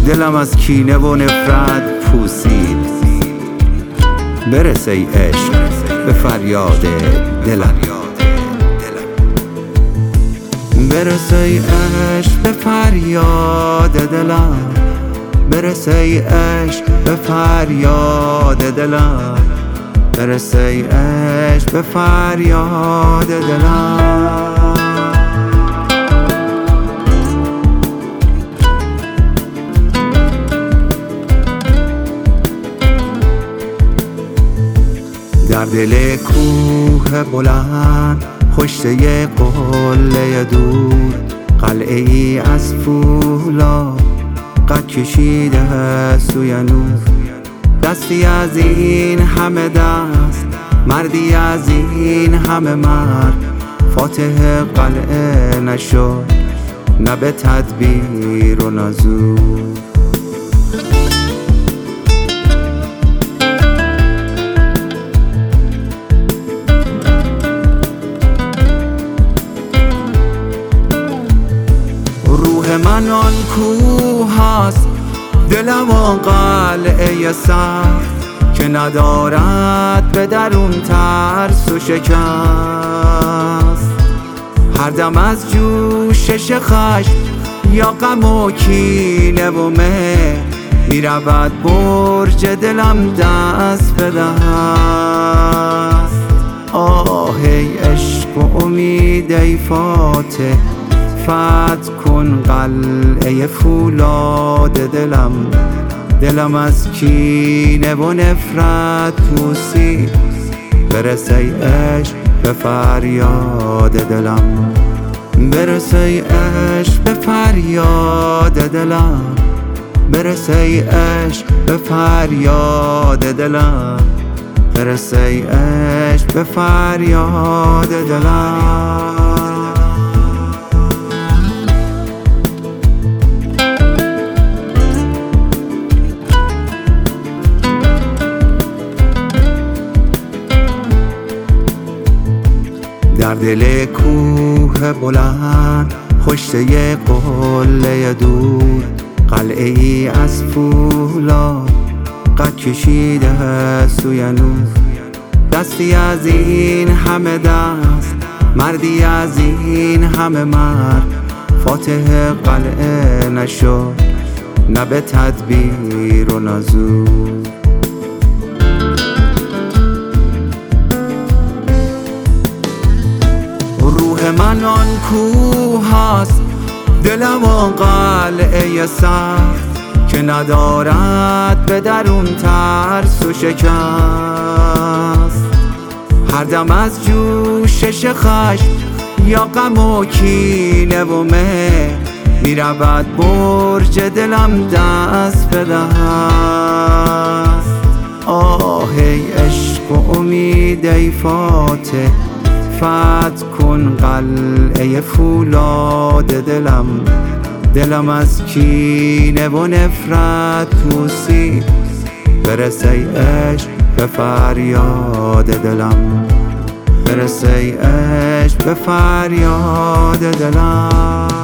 دلم از کینه و نفرت پوسید. برس ای عشق به فریاد دلم، برس ای عشق به فریاد دلم، برس ای عشق به فریاد دلم، برس ای عشق به فریاد دلم. در دل کوه بلند پشته قله دور، قلعه ای از فولاد قد کشیده سوی نور. دستی از این همه دست، مردی از این همه مرد، فاتح قلعه نشد نه به تدبیر و نزور. من آن کوه هست، دلم آن قلعه سخت که ندارد به درون ترس و شکست. هر دم از جوشش خشم یا غم و کینه و مهر، می رود برج دلم دست به دست. آه ای عشق و امید ای فاتح، فتح کن قلعه فولاد دلم. دلم از کینه و نفرت پوسید. برس ای عشق به فریاد دلم، برس ای عشق به فریاد دلم، برس ای عشق به فریاد دلم، برس ای عشق به فریاد دلم. در دل کوه بلند پشته قله دور، قلعه ای از فولاد قد کشیده سوی نور. دستی از این همه دست، مردی از این همه مرد، فاتح قلعه نشد نه به تدبیر و نزور. من آن کوه هست، دلم آن قلعه سخت که ندارد به درون ترس و شکست. هر دم از جوشش خشم یا غم و کینه و مهر، می رود برج دلم دست به دست. آه ای عشق و امید ای فاتح، فتح کن قلعه فولاد دلم. دلم از کینه و نفرت پوسید. برس ای عشق به فریاد دلم، برس ای عشق به فریاد دلم.